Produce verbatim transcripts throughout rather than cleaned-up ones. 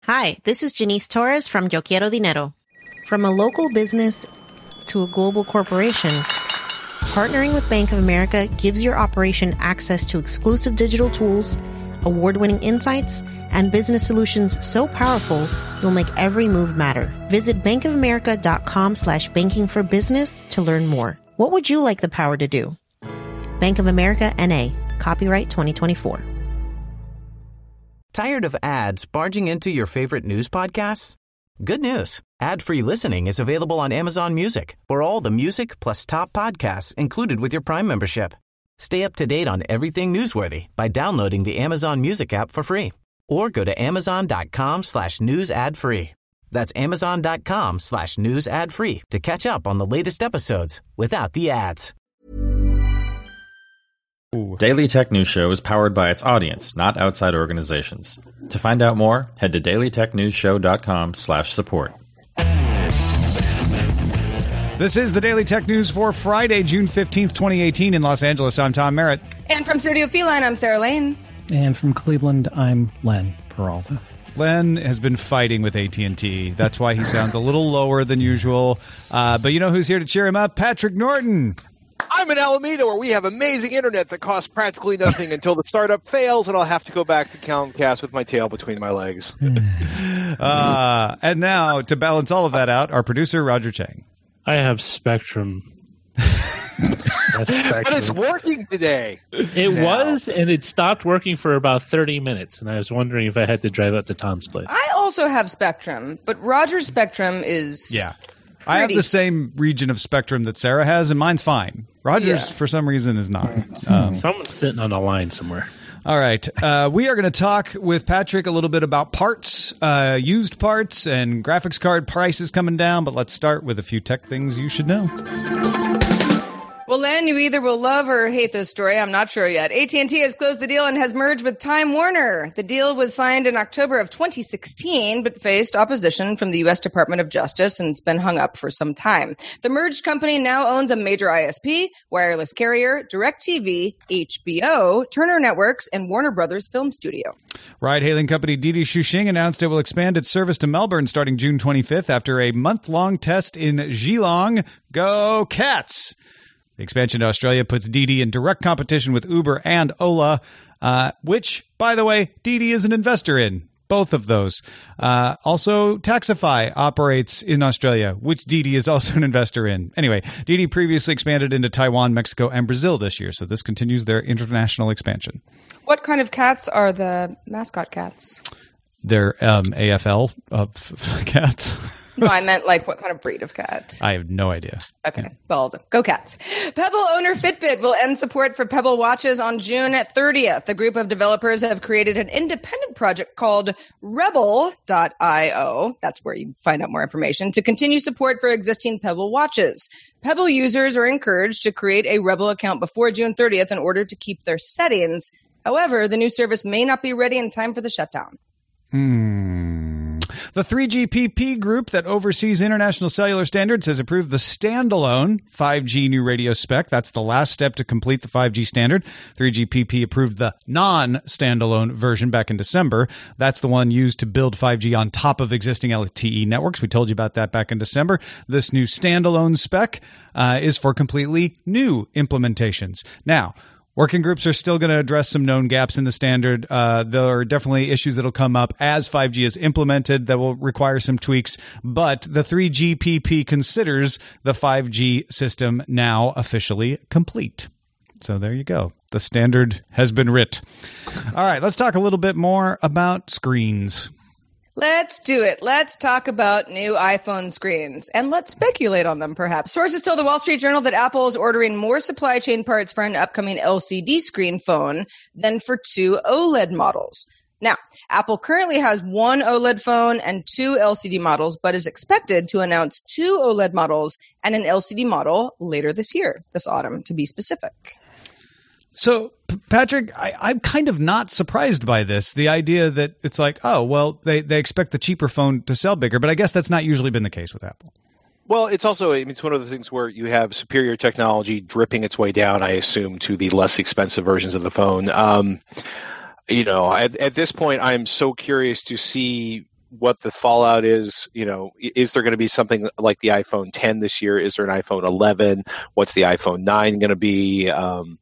Hi, this is Janice Torres from Yo Quiero Dinero. From a local business to a global corporation, partnering with Bank of America gives your operation access to exclusive digital tools, award-winning insights, and business solutions so powerful you'll make every move matter. Visit bankofamerica.com slash banking for business to learn more. What would you like the power to do? Bank of America, N A. Copyright twenty twenty-four. Tired of ads barging into your favorite news podcasts? Good news. Ad-free listening is available on Amazon Music for all the music plus top podcasts included with your Prime membership. Stay up to date on everything newsworthy by downloading the Amazon Music app for free or go to amazon.com slash news ad free. That's amazon.com slash news ad free to catch up on the latest episodes without the ads. Daily Tech News Show is powered by its audience, not outside organizations. To find out more, head to dailytechnewsshow.com slash support. This is the Daily Tech News for Friday, June fifteenth, twenty eighteen in Los Angeles. I'm Tom Merritt. And from Studio Feline, I'm Sarah Lane. And from Cleveland, I'm Len Peralta. Len has been fighting with A T and T. That's why he sounds a little lower than usual. Uh, but you know who's here to cheer him up? Patrick Norton. I'm in Alameda, where we have amazing internet that costs practically nothing until the startup fails, and I'll have to go back to Comcast with my tail between my legs. uh, and now, to balance all of that out, our producer, Roger Chang. I have Spectrum. But it's working today. It now. was, and it stopped working for about thirty minutes, and I was wondering if I had to drive up to Tom's place. I also have Spectrum, but Roger's Spectrum is... Yeah. I have the same region of spectrum that Sarah has, and mine's fine. Roger's, yeah. for some reason, is not. Um, Someone's sitting on a line somewhere. All right. Uh, we are going to talk with Patrick a little bit about parts, uh, used parts, and graphics card prices coming down, but let's start with a few tech things you should know. Well, Len, you either will love or hate this story. I'm not sure yet. A T and T has closed the deal and has merged with Time Warner. The deal was signed in October of twenty sixteen, but faced opposition from the U S Department of Justice, and it's been hung up for some time. The merged company now owns a major I S P, wireless carrier, DirecTV, H B O, Turner Networks, and Warner Brothers Film Studio. Ride-hailing company Didi Chuxing announced it will expand its service to Melbourne starting June twenty-fifth after a month-long test in Geelong. Go Cats! The expansion to Australia puts Didi in direct competition with Uber and Ola, uh, which, by the way, Didi is an investor in. Both of those. Uh, also, Taxify operates in Australia, which Didi is also an investor in. Anyway, Didi previously expanded into Taiwan, Mexico, and Brazil this year, so this continues their international expansion. What kind of cats are the mascot cats? They're um, A F L of cats. No, I meant like what kind of breed of cat? I have no idea. Okay, well, go Cats. Pebble owner Fitbit will end support for Pebble watches on June thirtieth. The group of developers have created an independent project called Rebel dot io. That's where you find out more information to continue support for existing Pebble watches. Pebble users are encouraged to create a Rebel account before June thirtieth in order to keep their settings. However, the new service may not be ready in time for the shutdown. Hmm. The three G P P group that oversees international cellular standards has approved the standalone five G new radio spec. That's the last step to complete the five G standard. three G P P approved the non-standalone version back in December. That's the one used to build five G on top of existing L T E networks. We told you about that back in December. This new standalone spec uh, is for completely new implementations. Now, working groups are still going to address some known gaps in the standard. Uh, there are definitely issues that will come up as five G is implemented that will require some tweaks. But the three G P P considers the five G system now officially complete. So there you go. The standard has been writ. All right, let's talk a little bit more about screens. Let's do it. Let's talk about new iPhone screens, and let's speculate on them, perhaps. Sources told the Wall Street Journal that Apple is ordering more supply chain parts for an upcoming L C D screen phone than for two OLED models. Now, Apple currently has one OLED phone and two L C D models, but is expected to announce two OLED models and an L C D model later this year, this autumn, to be specific. So, Patrick, I, I'm kind of not surprised by this. The idea that it's like, oh, well, they, they expect the cheaper phone to sell bigger, but I guess that's not usually been the case with Apple. Well, it's also, I mean, it's one of the things where you have superior technology dripping its way down, I assume, to the less expensive versions of the phone. Um, you know, at, at this point, I'm so curious to see what the fallout is. You know, is there going to be something like the iPhone ten this year? Is there an iPhone eleven? What's the iPhone nine going to be? Um,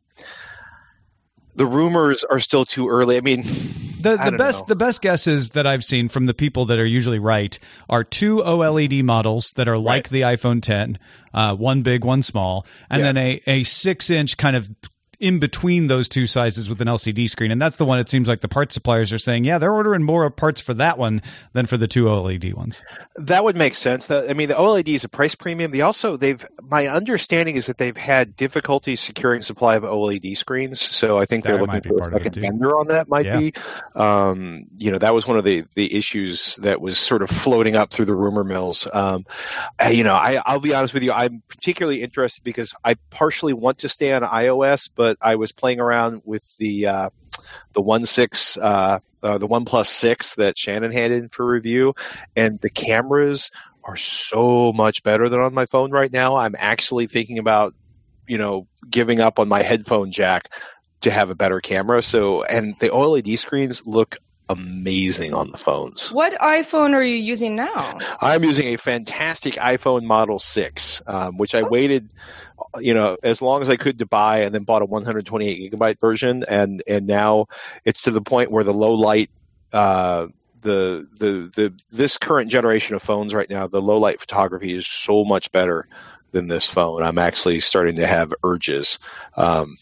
the rumors are still too early. I mean, the the best know. the best guesses that I've seen from the people that are usually right are two OLED models that are like right. the iPhone ten, uh, one big, one small, and yeah. then a a six inch kind of in between those two sizes with an L C D screen. And that's the one it seems like the parts suppliers are saying, yeah, they're ordering more parts for that one than for the two OLED ones. That would make sense. I mean, the OLED is a price premium. They also, they've, my understanding is that they've had difficulty securing supply of OLED screens. So I think they're that looking for a second vendor on that might yeah. be. Um, you know, that was one of the, the issues that was sort of floating up through the rumor mills. Um, you know, I, I'll be honest with you. I'm particularly interested because I partially want to stay on iOS, but I was playing around with the uh, the One six, uh, uh, the OnePlus six that Shannon had in for review, and the cameras are so much better than on my phone right now. I'm actually thinking about, you know, giving up on my headphone jack to have a better camera. So, and the OLED screens look amazing on the phones. What iPhone are you using now? I'm using a fantastic iPhone Model six, um, which I waited, you know, as long as I could to buy, and then bought a one hundred twenty-eight gigabyte version, and and now it's to the point where the low light, uh, the the the this current generation of phones right now, the low light photography is so much better than this phone. I'm actually starting to have urges. Um,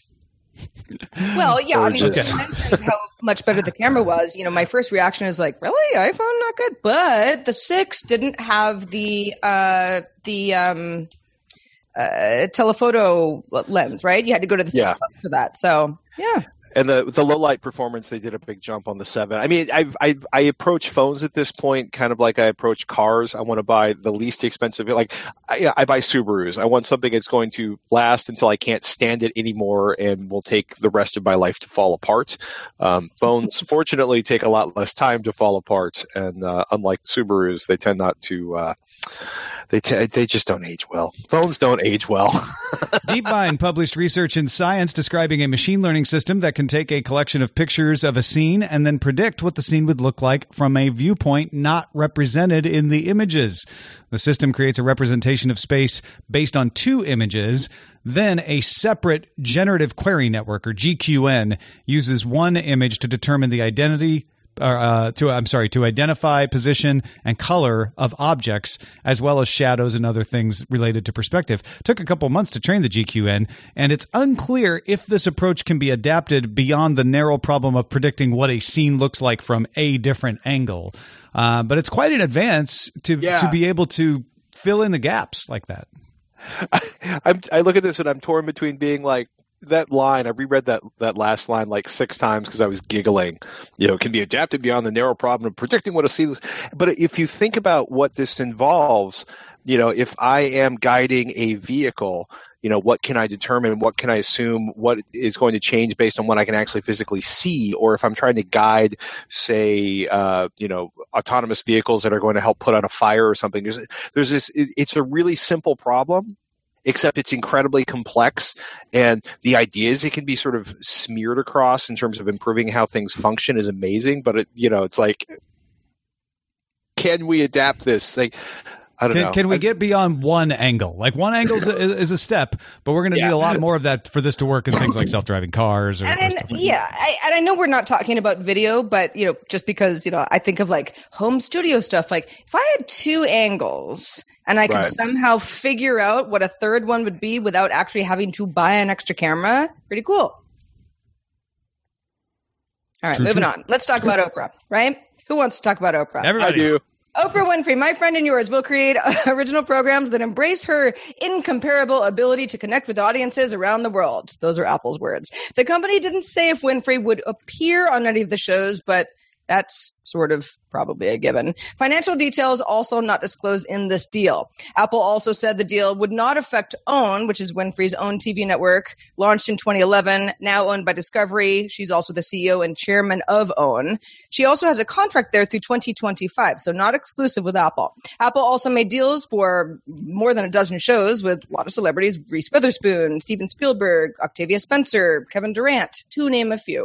Well, yeah, I mean, you mentioned how much better the camera was. You know, my first reaction is like, really, iPhone not good, but the six didn't have the uh, the um, uh, telephoto lens, right? You had to go to the six yeah. Plus for that. So, yeah. And the the low light performance, they did a big jump on the seven. I mean, I've, I I approach phones at this point kind of like I approach cars. I want to buy the least expensive. Like I, I buy Subarus. I want something that's going to last until I can't stand it anymore and will take the rest of my life to fall apart. Um, phones, fortunately, take a lot less time to fall apart, and uh, unlike Subarus, they tend not to. Uh, They t- they just don't age well. Phones don't age well. DeepMind published research in Science describing a machine learning system that can take a collection of pictures of a scene and then predict what the scene would look like from a viewpoint not represented in the images. The system creates a representation of space based on two images. Then a separate generative query network, or G Q N, uses one image to determine the identity Uh, to I'm sorry to identify position and color of objects, as well as shadows and other things related to perspective. Took a couple months to train the G Q N, and it's unclear if this approach can be adapted beyond the narrow problem of predicting what a scene looks like from a different angle. Uh, but it's quite an advance to yeah. to be able to fill in the gaps like that. I, I'm, I look at this and I'm torn between being like, that line, I reread that, that last line like six times because I was giggling. You know, it can be adapted beyond the narrow problem of predicting what a scene is. But if you think about what this involves, you know, if I am guiding a vehicle, you know, what can I determine? What can I assume? What is going to change based on what I can actually physically see? Or if I'm trying to guide, say, uh, you know, autonomous vehicles that are going to help put out a fire or something. There's, there's this, it, it's a really simple problem, except it's incredibly complex, and the ideas it can be sort of smeared across in terms of improving how things function is amazing. But it, you know, it's like, can we adapt this? Like, I don't can, know. Can we I, get beyond one angle? Like one angle is a, is a step, but we're going to yeah. need a lot more of that for this to work in things like self-driving cars. Or, and, or stuff like yeah, I, and I know we're not talking about video, but you know, just because you know, I think of like home studio stuff. Like if I had two angles and I could right. somehow figure out what a third one would be without actually having to buy an extra camera, pretty cool. All right, true, moving true. on. Let's talk about Oprah, right? Who wants to talk about Oprah? Everybody. I do. Oprah Winfrey, my friend and yours, will create original programs that embrace her incomparable ability to connect with audiences around the world. Those are Apple's words. The company didn't say if Winfrey would appear on any of the shows, but that's sort of probably a given. Financial details also not disclosed in this deal. Apple also said the deal would not affect OWN, which is Winfrey's own T V network, launched in twenty eleven, now owned by Discovery. She's also the C E O and chairman of OWN. She also has a contract there through twenty twenty-five, so not exclusive with Apple. Apple also made deals for more than a dozen shows with a lot of celebrities: Reese Witherspoon, Steven Spielberg, Octavia Spencer, Kevin Durant, to name a few.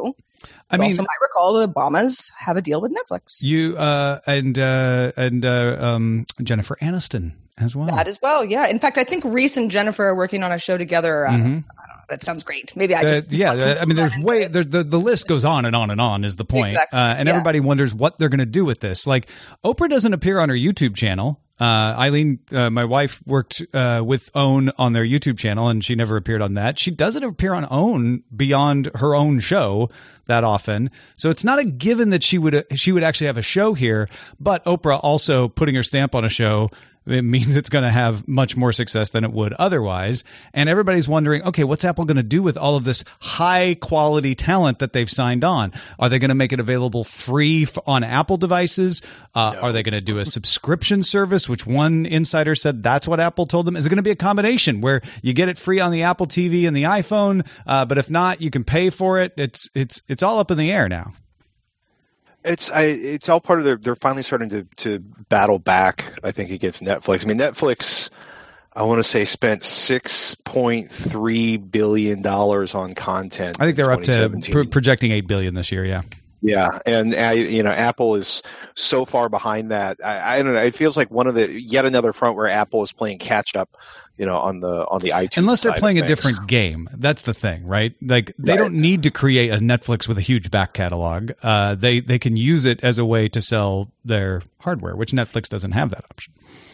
I You mean, also might recall the Obamas have a deal with Netflix. you uh, and uh, and uh, um, Jennifer Aniston as well. That as well, yeah. In fact, I think Reese and Jennifer are working on a show together. I don't, Mhm. I don't know. That sounds great. Maybe I Uh, just yeah, want to I mean, there's run way into it. there, the the list goes on and on and on is the point, Exactly. uh, and Yeah. everybody wonders what they're going to do with this. Like Oprah doesn't appear on her YouTube channel. Uh, Eileen, uh, my wife, worked uh, with OWN on their YouTube channel, and she never appeared on that. She doesn't appear on OWN beyond her own show that often, so it's not a given that she would she would actually have a show here. But Oprah also putting her stamp on a show, it means it's going to have much more success than it would otherwise. And everybody's wondering, okay, what's Apple going to do with all of this high quality talent that they've signed on? Are they going to make it available free f- on Apple devices? Uh, No. Are they going to do a subscription service, which one insider said that's what Apple told them? Is it going to be a combination where you get it free on the Apple T V and the iPhone, uh, but if not, you can pay for it? It's it's it's all up in the air now. It's I, it's all part of their. They're finally starting to, to battle back, I think, against Netflix. I mean, Netflix, I want to say, spent six point three billion dollars on content. I think they're in up to twenty seventeen. pro- projecting eight billion this year. Yeah. Yeah, and I, you know, Apple is so far behind that. I, I don't know. It feels like one of the yet another front where Apple is playing catch up. You know, on the on the iTunes. Unless they're side of playing a things. different game. That's the thing, right? Like they Right. don't need to create a Netflix with a huge back catalog. Uh, they they can use it as a way to sell their hardware, which Netflix doesn't have that option.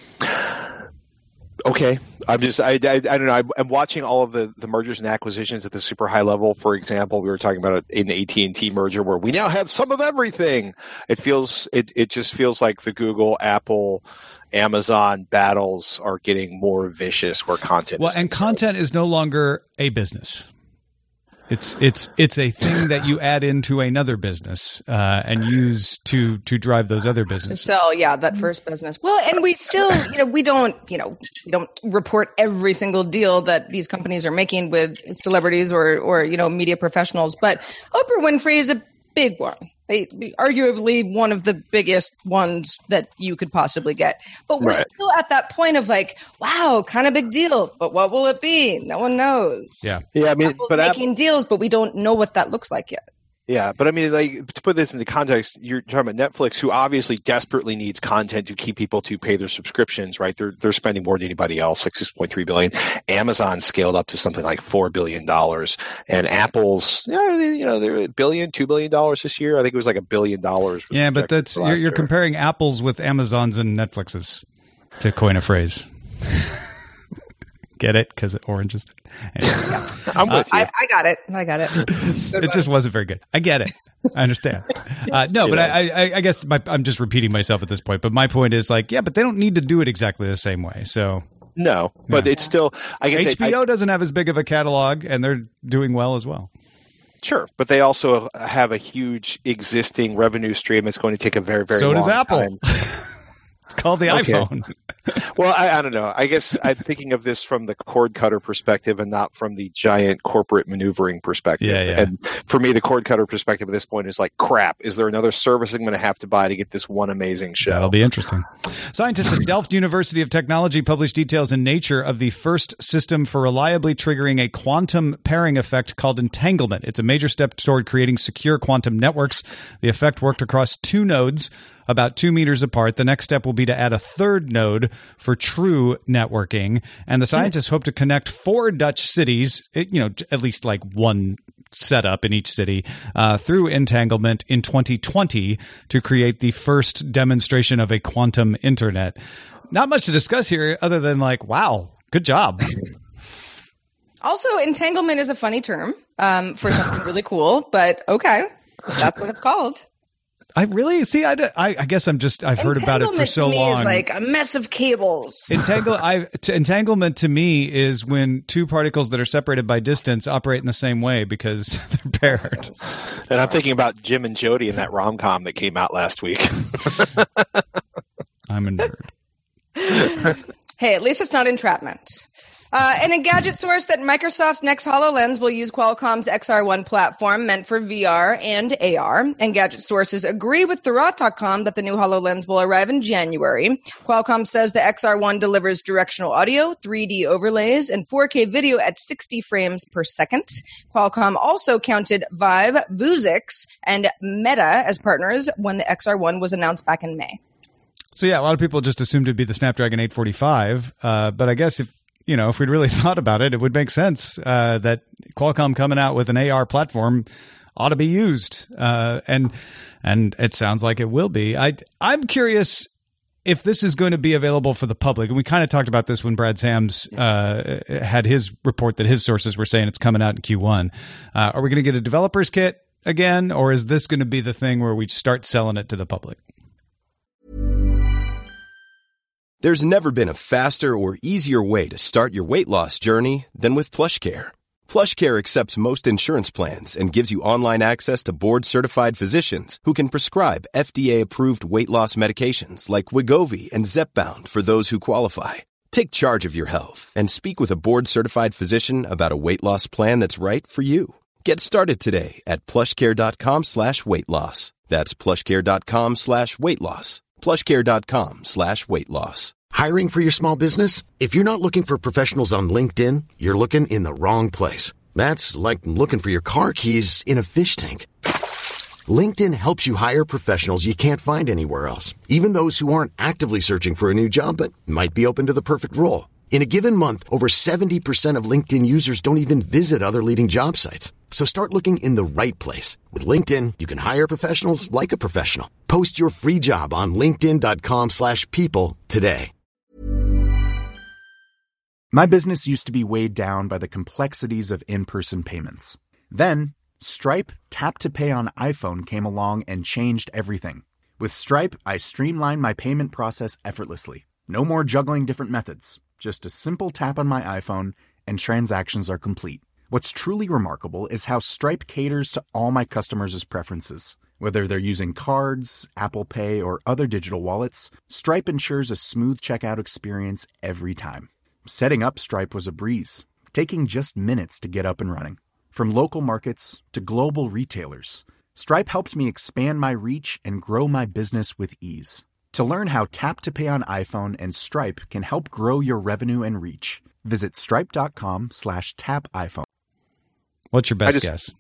Okay, I'm just I, I, I don't know. I'm, I'm watching all of the, the mergers and acquisitions at the super high level. For example, we were talking about an A T and T merger where we now have some of everything. It feels it it just feels like the Google, Apple, Amazon battles are getting more vicious where content. Well, is and concerned. content is no longer a business. It's it's it's a thing that you add into another business uh, and use to to drive those other to businesses. sell, yeah, that first business. Well, and we still, you know, we don't, you know, we don't report every single deal that these companies are making with celebrities or, or you know, media professionals. But Oprah Winfrey is a big one. They, arguably one of the biggest ones that you could possibly get. But we're Right. still at that point of like, wow, kind of big deal. But what will it be? No one knows. Yeah. Yeah, I mean, Apple's but Apple, making deals, but we don't know what that looks like yet. yeah, but I mean, like to put this into context, you're talking about Netflix, who obviously desperately needs content to keep people to pay their subscriptions, right? They're they're spending more than anybody else, like six point three billion. Amazon scaled up to something like four billion dollars, and Apple's, yeah, you know, they're a billion, two billion dollars this year. I think it was like a billion dollars. was Yeah, but projected that's for you're, last you're year. comparing apples with Amazons and Netflixes, to coin a phrase. Get it? Because oranges. Anyway. I'm with you. I, I got it. I got it. It just wasn't very good. I get it. I understand. Uh, no, but I, I, I guess my, I'm just repeating myself at this point. But my point is like, yeah, but they don't need to do it exactly the same way. So no, but Yeah. it's still. I guess H B O I, doesn't have as big of a catalog, and they're doing well as well. sure, but they also have a huge existing revenue stream. That's going to take a very, very. so long does Apple. time. It's called the Okay. iPhone. Well, I, I don't know. I guess I'm thinking of this from the cord cutter perspective and not from the giant corporate maneuvering perspective. Yeah, yeah. And for me, the cord cutter perspective at this point is like, crap, is there another service I'm going to have to buy to get this one amazing show? That'll be interesting. Scientists at Delft University of Technology published details in Nature of the first system for reliably triggering a quantum pairing effect called entanglement. It's a major step toward creating secure quantum networks. The effect worked across two nodes about two meters apart. The next step will be to add a third node for true networking. And the scientists hope to connect four Dutch cities, you know, at least like one setup in each city, uh, through entanglement in twenty twenty to create the first demonstration of a quantum internet. Not much to discuss here other than like, wow, good job. Also, entanglement is a funny term um, for something really cool, but okay, that's what it's called. I really see. I, I, I guess I'm just I've heard about it for so Entanglement to me long. is like a mess of cables. Entangle, I, t- entanglement to me is when two particles that are separated by distance operate in the same way because they're paired. And I'm thinking about Jim and Jody in that rom com that came out last week. I'm a nerd. Hey, at least it's not entrapment. Uh, and a gadget source that Microsoft's next HoloLens will use Qualcomm's X R one platform meant for V R and A R. And gadget sources agree with Thurrott dot com that the new HoloLens will arrive in January. Qualcomm says the X R one delivers directional audio, three D overlays, and four K video at sixty frames per second. Qualcomm also counted Vive, Vuzix, and Meta as partners when the X R one was announced back in May. So yeah, a lot of people just assumed it'd be the Snapdragon eight forty-five, uh, but I guess if you know if we'd really thought about it, it would make sense uh, that Qualcomm coming out with an A R platform ought to be used, uh, and and it sounds like it will be. I I'm curious if this is going to be available for the public, and we kind of talked about this when Brad Sams uh, had his report that his sources were saying it's coming out in Q one. Uh, are we going to get a developer's kit again, or is this going to be the thing where we start selling it to the public? There's never been a faster or easier way to start your weight loss journey than with PlushCare. PlushCare accepts most insurance plans and gives you online access to board-certified physicians who can prescribe F D A-approved weight loss medications like Wegovy and Zepbound for those who qualify. Take charge of your health and speak with a board-certified physician about a weight loss plan that's right for you. Get started today at plushcare.com slash weight loss. That's plushcare.com slash weight loss. plushcare.com slash weight loss. Hiring for your small business? If you're not looking for professionals on LinkedIn, you're looking in the wrong place. That's like looking for your car keys in a fish tank. LinkedIn helps you hire professionals you can't find anywhere else, even those who aren't actively searching for a new job but might be open to the perfect role. In a given month, over seventy percent of LinkedIn users don't even visit other leading job sites. So start looking in the right place. With LinkedIn, you can hire professionals like a professional. Post your free job on linkedin.com slash people today. My business used to be weighed down by the complexities of in-person payments. Then, Stripe Tap to Pay on iPhone came along and changed everything. With Stripe, I streamlined my payment process effortlessly. No more juggling different methods. Just a simple tap on my iPhone and transactions are complete. What's truly remarkable is how Stripe caters to all my customers' preferences. Whether they're using cards, Apple Pay, or other digital wallets, Stripe ensures a smooth checkout experience every time. Setting up Stripe was a breeze, taking just minutes to get up and running. From local markets to global retailers, Stripe helped me expand my reach and grow my business with ease. To learn how Tap to Pay on iPhone and Stripe can help grow your revenue and reach, visit stripe.com slash tap iPhone. What's your best just, guess?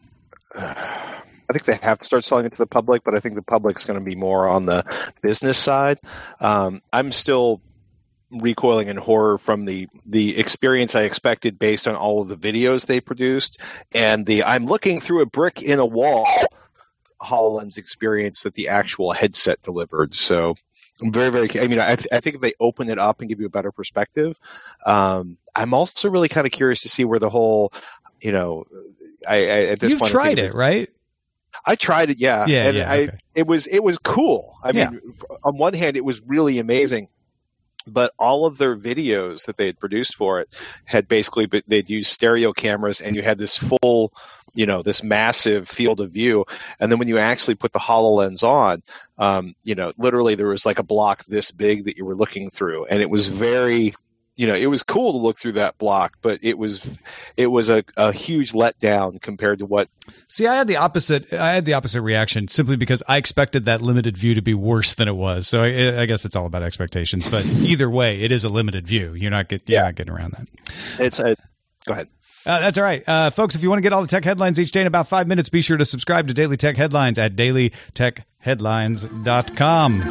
I think they have to start selling it to the public, but I think the public's going to be more on the business side. Um, I'm still recoiling in horror from the the experience I expected based on all of the videos they produced and the I'm looking through a brick in a wall HoloLens experience that the actual headset delivered. So I'm very, very, I mean, I, th- I think if they open it up and give you a better perspective, um, I'm also really kind of curious to see where the whole, you know, I, I at this You've point, tried it, it, right? I tried it, yeah. Yeah, and yeah, I, okay. it was, it was cool. I Yeah. mean, on one hand, it was really amazing. But all of their videos that they had produced for it had basically, they'd use stereo cameras and you had this full, you know, this massive field of view. And then when you actually put the HoloLens on, um, you know, literally there was like a block this big that you were looking through. And it was very, you know, it was cool to look through that block, but it was, it was a, a huge letdown compared to what. See, I had the opposite. I had the opposite reaction simply because I expected that limited view to be worse than it was. So I, I guess it's all about expectations. But either way, it is a limited view. You're not get, you're Yeah. not getting around that. It's a, go ahead. Uh, that's all right. Uh, folks, if you want to get all the tech headlines each day in about five minutes, be sure to subscribe to Daily Tech Headlines at daily tech headlines dot com.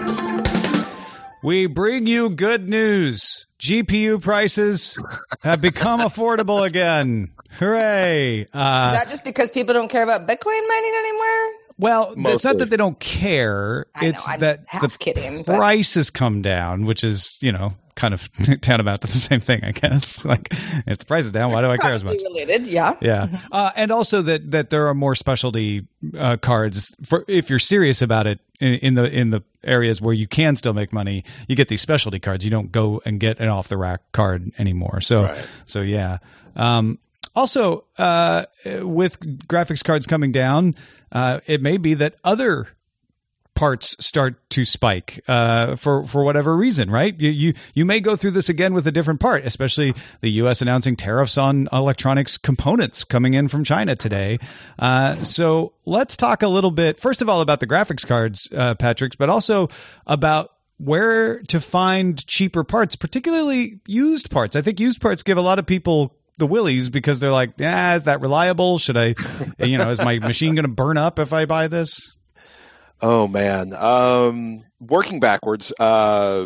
We bring you good news. G P U prices have become affordable again. Hooray. Uh, Is that just because people don't care about Bitcoin mining anymore? well, Mostly. it's not that they don't care. I know, It's I'm that half the kidding, but- price has come down, which is, you know, kind of tantamount to the same thing, I guess. Like, if the price is down, why do I care as much? Probably related, yeah. Yeah, uh, and also that that there are more specialty uh, cards for if you're serious about it in, in the in the areas where you can still make money. You get these specialty cards. You don't go and get an off the rack card anymore. So Right. so yeah. Um, also, uh, with graphics cards coming down, uh, it may be that other parts start to spike uh, for for whatever reason, right? You, you you may go through this again with a different part, especially the U S announcing tariffs on electronics components coming in from China today. Uh, so let's talk a little bit, first of all, about the graphics cards, uh, Patrick, but also about where to find cheaper parts, particularly used parts. I think used parts give a lot of people the willies because they're like, yeah, is that reliable? Should I, you know, is my machine going to burn up if I buy this? Oh man. Um, working backwards. Uh,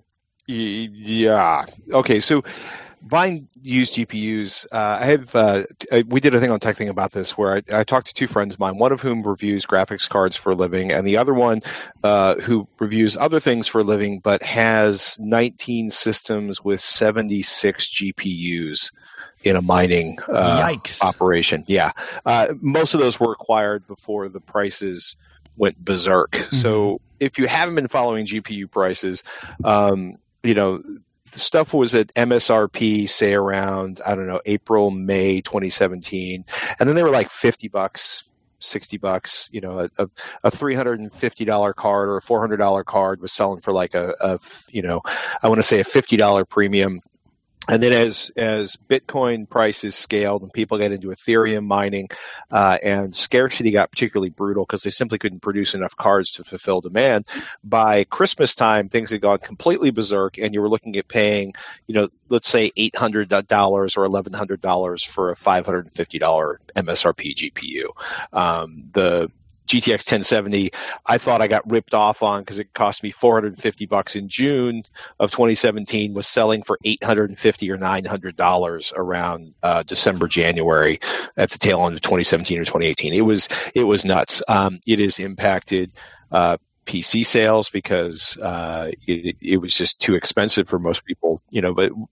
y- yeah. Okay. So buying used G P Us, uh, I have, uh, t- we did a thing on Tech Thing about this where I, I talked to two friends of mine, one of whom reviews graphics cards for a living and the other one, uh, who reviews other things for a living, but has nineteen systems with seventy-six G P Us in a mining uh, Yikes. operation. Yeah. Uh, most of those were acquired before the prices went berserk. Mm-hmm. So if you haven't been following G P U prices, um, you know, the stuff was at M S R P, say around, I don't know, April, May twenty seventeen. And then they were like fifty bucks, sixty bucks, you know, a, a three hundred fifty dollars card or a four hundred dollars card was selling for like a, a you know, I want to say a fifty dollars premium. And then as as Bitcoin prices scaled and people got into Ethereum mining, uh, and scarcity got particularly brutal because they simply couldn't produce enough cards to fulfill demand, by Christmas time, things had gone completely berserk and you were looking at paying, you know, let's say eight hundred dollars or eleven hundred dollars for a five hundred fifty dollars M S R P G P U. Um, the G T X ten seventy, I thought I got ripped off on because it cost me four hundred fifty bucks in June of twenty seventeen, was selling for eight hundred fifty or nine hundred dollars around uh, December, January at the tail end of twenty seventeen or twenty eighteen. It was it was nuts. Um, it has impacted uh, P C sales because uh, it, it was just too expensive for most people, you know, but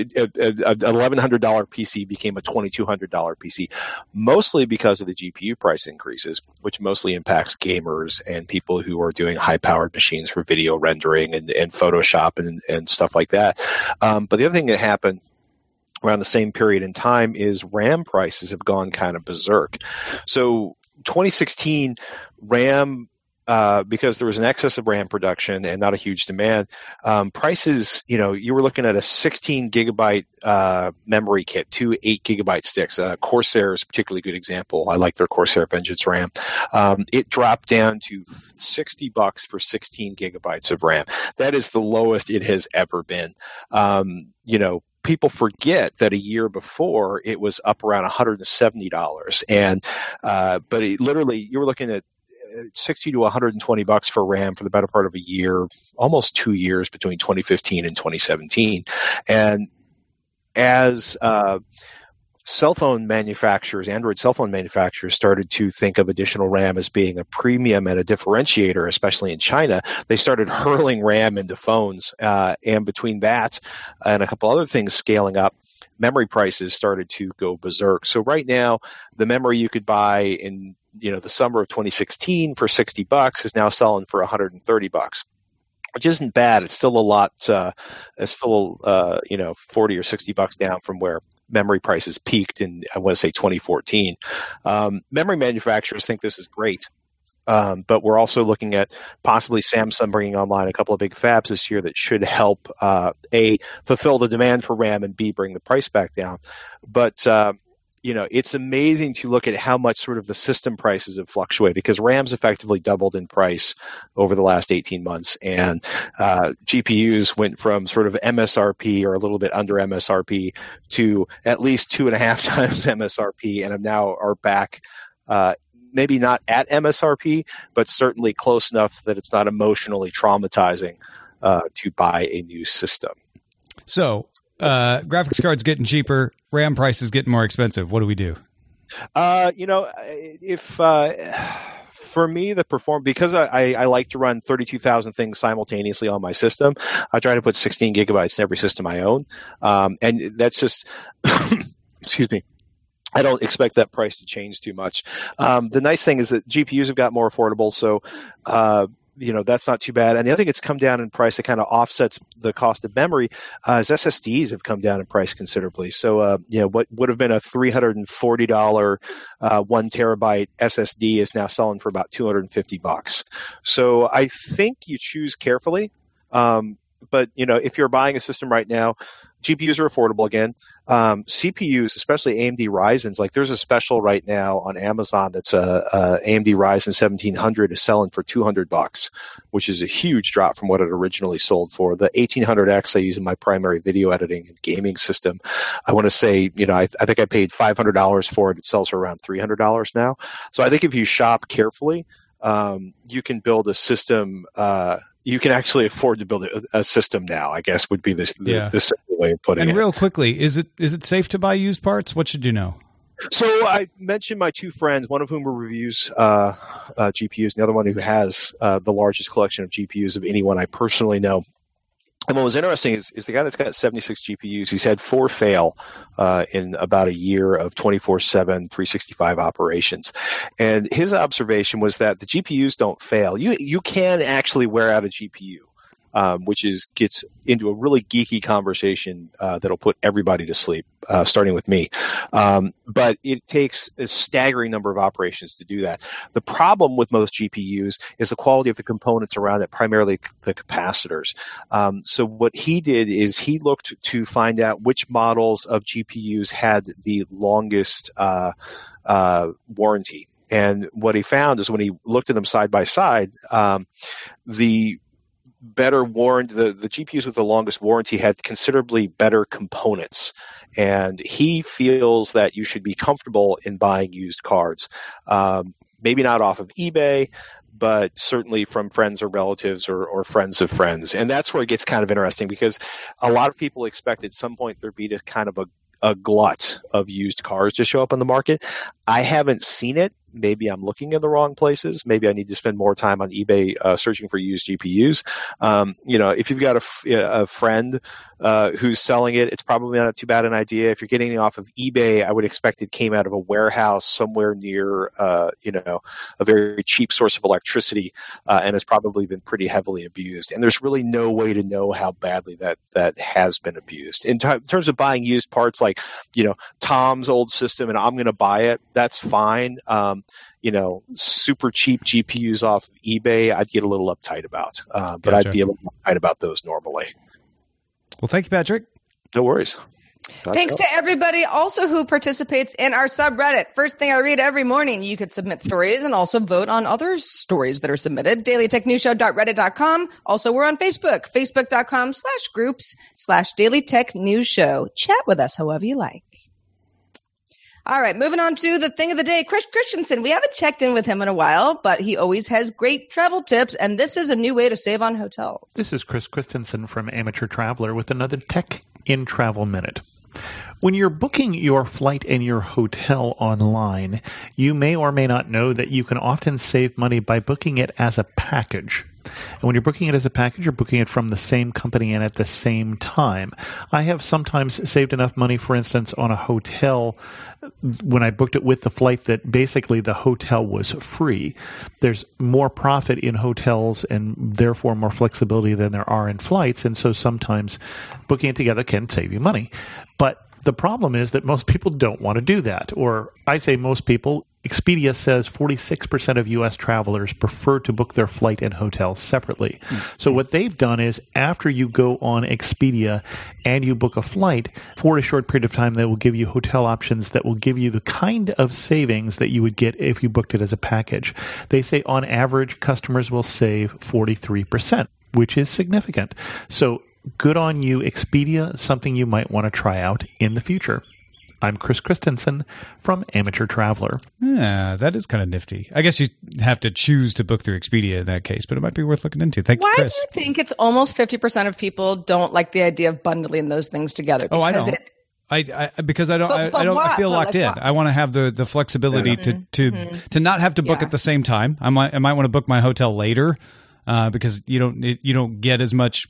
an eleven hundred dollars P C became a twenty-two hundred dollars P C, mostly because of the G P U price increases, which mostly impacts gamers and people who are doing high-powered machines for video rendering and, and Photoshop and, and stuff like that. Um, but the other thing that happened around the same period in time is RAM prices have gone kind of berserk. So twenty sixteen, RAM, Uh, because there was an excess of RAM production and not a huge demand, um, prices, you know, you were looking at a sixteen gigabyte uh, memory kit, two eight gigabyte sticks. Uh, Corsair is a particularly good example. I like their Corsair Vengeance RAM. Um, it dropped down to sixty bucks for sixteen gigabytes of RAM. That is the lowest it has ever been. Um, you know, people forget that a year before it was up around one hundred seventy dollars. And, uh, but it literally, you were looking at sixty to one hundred twenty bucks for RAM for the better part of a year, almost two years between twenty fifteen and twenty seventeen. And as uh, cell phone manufacturers, Android cell phone manufacturers started to think of additional RAM as being a premium and a differentiator, especially in China, they started hurling RAM into phones. Uh, and between that and a couple other things scaling up, memory prices started to go berserk. So right now, the memory you could buy in you know, the summer of twenty sixteen for sixty bucks is now selling for one hundred thirty bucks, which isn't bad. It's still a lot, uh, it's still, uh, you know, forty or sixty bucks down from where memory prices peaked in, I want to say twenty fourteen. Um, memory manufacturers think this is great. Um, but we're also looking at possibly Samsung bringing online a couple of big fabs this year that should help, uh, A, fulfill the demand for RAM and B, bring the price back down. But, uh, you know, it's amazing to look at how much sort of the system prices have fluctuated because RAM's effectively doubled in price over the last eighteen months. And uh, G P Us went from sort of M S R P or a little bit under M S R P to at least two and a half times M S R P and now are back, uh, maybe not at M S R P, but certainly close enough that it's not emotionally traumatizing uh, to buy a new system. So, uh, graphics cards getting cheaper, RAM prices getting more expensive. What do we do? Uh, you know, if uh, for me, the perform because I, I, I like to run thirty-two thousand things simultaneously on my system, I try to put sixteen gigabytes in every system I own, um, and that's just excuse me. I don't expect that price to change too much. Um, the nice thing is that G P Us have got more affordable, so. Uh, you know, that's not too bad. And the other thing that's come down in price that kind of offsets the cost of memory uh, is S S Ds have come down in price considerably. So, uh, you know, what would have been a three hundred forty dollars uh, one terabyte S S D is now selling for about two hundred fifty bucks. So I think you choose carefully. Um, but, you know, if you're buying a system right now, G P Us are affordable again. Um, C P Us, especially A M D Ryzen's, like there's a special right now on Amazon that's a, a A M D Ryzen seventeen hundred is selling for two hundred bucks, which is a huge drop from what it originally sold for. The eighteen hundred X I use in my primary video editing and gaming system, I want to say, you know, I, I think I paid five hundred dollars for it. It sells for around three hundred dollars now. So I think if you shop carefully, um, you can build a system, uh, you can actually afford to build a, a system now, I guess would be the, the, yeah. the simple way of putting and it. And real quickly, is it is it safe to buy used parts? What should you know? So I mentioned my two friends, one of whom reviews uh, uh, G P Us, and the other one who has uh, the largest collection of G P Us of anyone I personally know. And what was interesting is, is the guy that's got seventy-six G P Us, he's had four fail uh, in about a year of twenty-four seven, three sixty-five operations. And his observation was that the G P Us don't fail. You you can actually wear out a G P U, um, which is gets into a really geeky conversation uh, that'll put everybody to sleep, uh, starting with me. Um, but it takes a staggering number of operations to do that. The problem with most G P Us is the quality of the components around it, primarily the capacitors. Um, so what he did is he looked to find out which models of G P Us had the longest uh, uh, warranty. And what he found is when he looked at them side by side, um, the better warranty, the, the G P Us with the longest warranty had considerably better components. And he feels that you should be comfortable in buying used cards. Um, maybe not off of eBay, but certainly from friends or relatives or, or friends of friends. And that's where it gets kind of interesting because a lot of people expect at some point there'd be just kind of a, a glut of used cars to show up on the market. I haven't seen it. Maybe I'm looking in the wrong places. Maybe I need to spend more time on eBay uh, searching for used G P Us. Um, you know, if you've got a, f- a friend uh, who's selling it, it's probably not too bad an idea. If you're getting it off of eBay, I would expect it came out of a warehouse somewhere near, uh, you know, a very cheap source of electricity uh, and has probably been pretty heavily abused. And there's really no way to know how badly that that has been abused. In, t- in terms of buying used parts, like, you know, Tom's old system and I'm going to buy it, that's fine. Um, you know, super cheap G P Us off of eBay, I'd get a little uptight about. Uh, but gotcha. I'd be a little uptight about those normally. Well, thank you, Patrick. No worries. That's Thanks all. to everybody also who participates in our subreddit. First thing I read every morning, you could submit stories and also vote on other stories that are submitted. daily tech news show dot reddit dot com. Also, we're on Facebook, facebook.com slash groups slash Daily Tech News Show. Chat with us however you like. All right, moving on to the thing of the day. Chris Christensen, we haven't checked in with him in a while, but he always has great travel tips, and this is a new way to save on hotels. This is Chris Christensen from Amateur Traveler with another Tech in Travel Minute. When you're booking your flight and your hotel online, you may or may not know that you can often save money by booking it as a package. And when you're booking it as a package, you're booking it from the same company and at the same time. I have sometimes saved enough money, for instance, on a hotel when I booked it with the flight that basically the hotel was free. There's more profit in hotels and therefore more flexibility than there are in flights. And so sometimes booking it together can save you money. But the problem is that most people don't want to do that. Or I say most people. Expedia says forty-six percent of U S travelers prefer to book their flight and hotel separately. Mm-hmm. So what they've done is after you go on Expedia and you book a flight, for a short period of time, they will give you hotel options that will give you the kind of savings that you would get if you booked it as a package. They say on average, customers will save forty-three percent, which is significant. So good on you, Expedia, something you might want to try out in the future. I'm Chris Christensen from Amateur Traveler. Yeah, that is kind of nifty. I guess you have to choose to book through Expedia in that case, but it might be worth looking into. Thank Why you, Chris. do you think it's almost fifty percent of people don't like the idea of bundling those things together? Oh, I don't. It, I, I because I don't but, I, but I don't what? I feel but locked like in. what? I want to have the, the flexibility mm-hmm. to to mm-hmm. to not have to book yeah. at the same time. I might I might want to book my hotel later uh, because you don't you don't get as much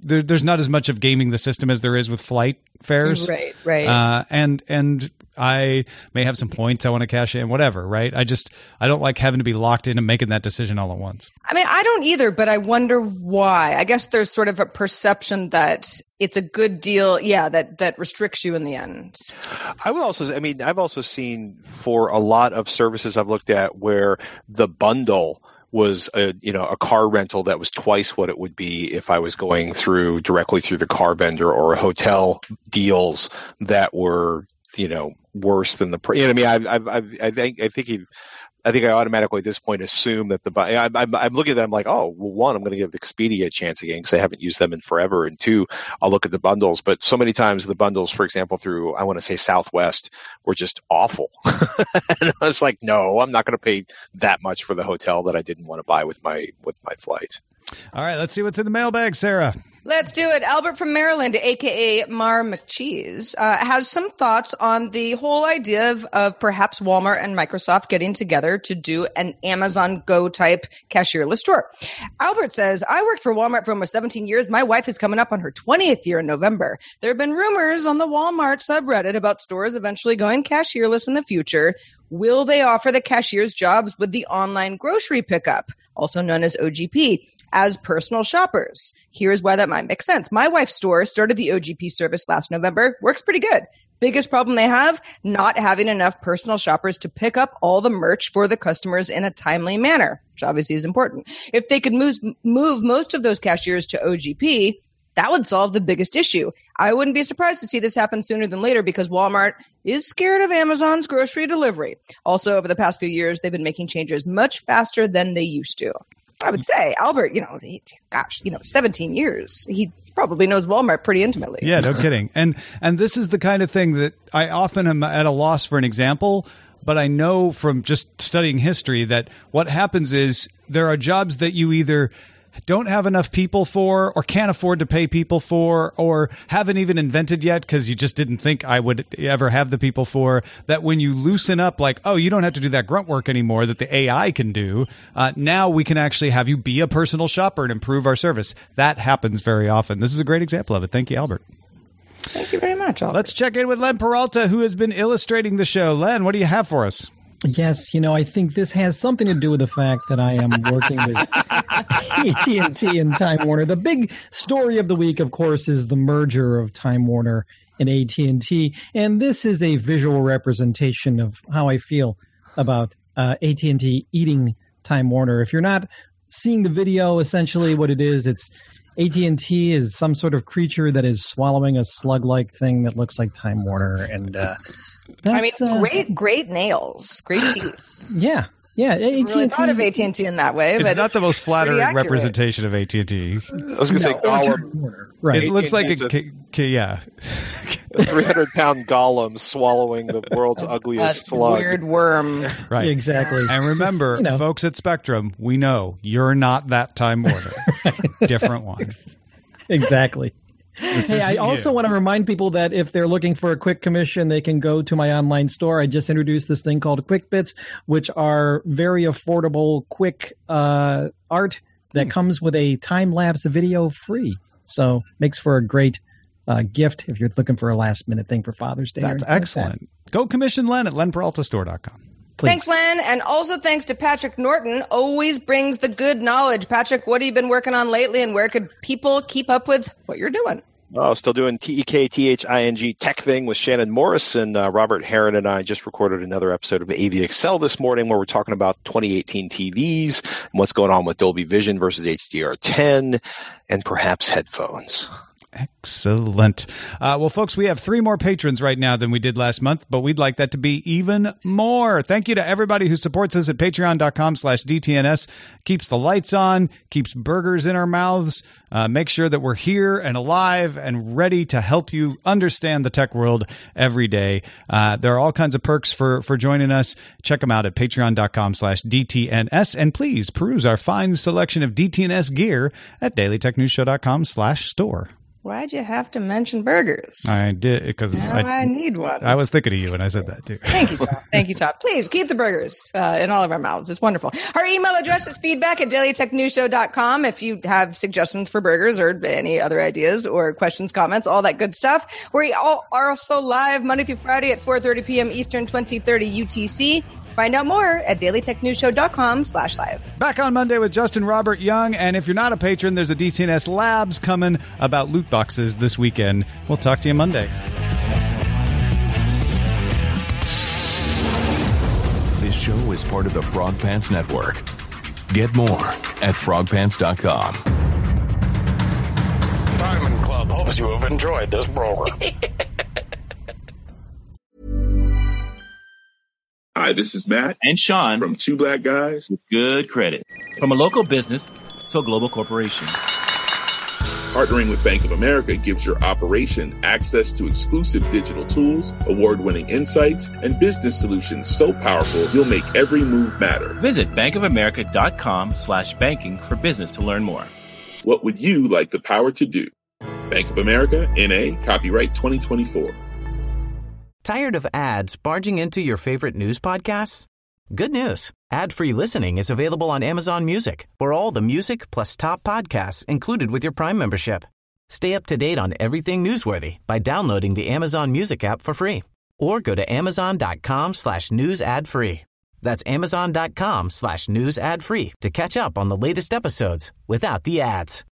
there, there's not as much of gaming the system as there is with flight fares. Right, right. Uh, and and I may have some points I want to cash in, whatever, right? I just I don't like having to be locked in and making that decision all at once. I mean, I don't either, but I wonder why. I guess there's sort of a perception that it's a good deal, yeah, that that restricts you in the end. I would also, I mean, I've also seen for a lot of services I've looked at where the bundle was a you know a car rental that was twice what it would be if I was going through directly through the car vendor, or hotel deals that were you know worse than the you know what I mean I I I think I think he I think I automatically at this point assume that the I'm I'm, I'm looking at them like, oh well, one, I'm going to give Expedia a chance again because I haven't used them in forever, and two, I'll look at the bundles. But so many times the bundles, for example, through I want to say Southwest, were just awful, and I was like, no, I'm not going to pay that much for the hotel that I didn't want to buy with my with my flight. All right, let's see what's in the mailbag, Sarah. Let's do it. Albert from Maryland, a k a. Mar McCheese, uh, has some thoughts on the whole idea of, of perhaps Walmart and Microsoft getting together to do an Amazon Go type cashierless store. Albert says, I worked for Walmart for almost seventeen years. My wife is coming up on her twentieth year in November. There have been rumors on the Walmart subreddit about stores eventually going cashierless in the future. Will they offer the cashiers jobs with the online grocery pickup, also known as O G P, as personal shoppers? Here's why that might make sense. My wife's store started the O G P service last November. Works pretty good. Biggest problem they have, not having enough personal shoppers to pick up all the merch for the customers in a timely manner, which obviously is important. If they could move, move most of those cashiers to O G P, that would solve the biggest issue. I wouldn't be surprised to see this happen sooner than later because Walmart is scared of Amazon's grocery delivery. Also, over the past few years, they've been making changes much faster than they used to. I would say, Albert, you know, he, gosh, you know, seventeen years. He probably knows Walmart pretty intimately. Yeah, no kidding. And and this is the kind of thing that I often am at a loss for an example, but I know from just studying history that what happens is there are jobs that you either don't have enough people for, or can't afford to pay people for, or haven't even invented yet because you just didn't think I would ever have the people for, that when you loosen up, like, oh, you don't have to do that grunt work anymore that the A I can do. Uh, now we can actually have you be a personal shopper and improve our service. That happens very often. This is a great example of it. Thank you, Albert. Thank you very much, Albert. Let's check in with Len Peralta, who has been illustrating the show. Len, what do you have for us? Yes, you know, I think this has something to do with the fact that I am working with A T and T and Time Warner. The big story of the week, of course, is the merger of Time Warner and A T and T, and this is a visual representation of how I feel about uh, A T and T eating Time Warner. If you're not seeing the video, essentially what it is, it's A T and T is some sort of creature that is swallowing a slug-like thing that looks like Time Warner, and uh, I mean, uh, great, great nails, great teeth. Yeah, yeah. A T and T, I really thought of A T and T in that way. It's but not the most flattering accurate. representation of A T and T. I was going to No, say Gollum. right. It looks like a, A T and T's K- K- yeah. a three hundred pound Gollum swallowing the world's ugliest That slug. weird worm. Right. Exactly. And remember, You know. folks at Spectrum, we know you're not that Time Warner. Different one. Exactly. This Hey, I isn't also you. want to remind people that if they're looking for a quick commission, they can go to my online store. I just introduced this thing called Quick Bits, which are very affordable, quick uh, art that Hmm. comes with a time-lapse video free. So makes for a great uh, gift if you're looking for a last-minute thing for Father's Day. or That's anything like that. excellent. Go commission Len at len peralta store dot com. Please. Thanks, Len. And also thanks to Patrick Norton. Always brings the good knowledge. Patrick, what have you been working on lately, and where could people keep up with what you're doing? Oh, still doing T E K T H I N G Tech Thing with Shannon Morris, and uh, Robert Heron and I just recorded another episode of A V Excel this morning where we're talking about twenty eighteen T Vs and what's going on with Dolby Vision versus H D R ten and perhaps headphones. Excellent. Uh, well, folks, we have three more patrons right now than we did last month, but we'd like that to be even more. Thank you to everybody who supports us at patreon.com slash DTNS. Keeps the lights on, keeps burgers in our mouths, uh, make sure that we're here and alive and ready to help you understand the tech world every day. Uh, there are all kinds of perks for, for joining us. Check them out at patreon.com slash DTNS. And please peruse our fine selection of D T N S gear at dailytechnewsshow.com slash store. Why'd you have to mention burgers? I did because now I, I need one. I was thinking of you when I said that too. Thank you, Tom. Thank you, Tom. Please keep the burgers uh, in all of our mouths. It's wonderful. Our email address is feedback at daily tech news show dot com. If you have suggestions for burgers or any other ideas or questions, comments, all that good stuff. We all are also live Monday through Friday at four thirty p.m. Eastern, twenty thirty U T C. Find out more at daily tech news show dot com slash live. Back on Monday with Justin Robert Young. And if you're not a patron, there's a D T N S Labs coming about loot boxes this weekend. We'll talk to you Monday. This show is part of the Frog Pants Network. Get more at frog pants dot com. Diamond Club hopes you have enjoyed this program. Hi, this is Matt and Sean from Two Black Guys with Good Credit. From a local business to a global corporation. Partnering with Bank of America gives your operation access to exclusive digital tools, award-winning insights, and business solutions so powerful you'll make every move matter. Visit bankofamerica.com slash banking for business to learn more. What would you like the power to do? Bank of America, N A, copyright twenty twenty-four. Tired of ads barging into your favorite news podcasts? Good news. Ad-free listening is available on Amazon Music for all the music plus top podcasts included with your Prime membership. Stay up to date on everything newsworthy by downloading the Amazon Music app for free or go to amazon.com slash news ad free. That's amazon.com slash news ad free to catch up on the latest episodes without the ads.